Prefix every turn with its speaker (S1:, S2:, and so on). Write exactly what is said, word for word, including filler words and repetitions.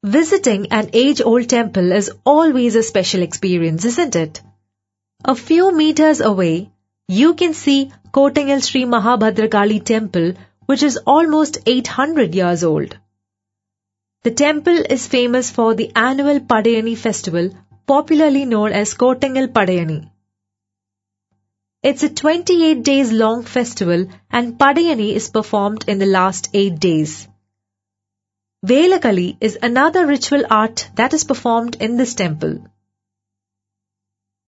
S1: Visiting an age-old temple is always a special experience, isn't it? A few meters away, you can see Kottangal Sri Mahabhadrakali Temple, which is almost eight hundred years old. The temple is famous for the annual Padayani festival, popularly known as Kottangal Padayani. It's a twenty-eight days long festival and Padayani is performed in the last eight days. Velakali is another ritual art that is performed in this temple.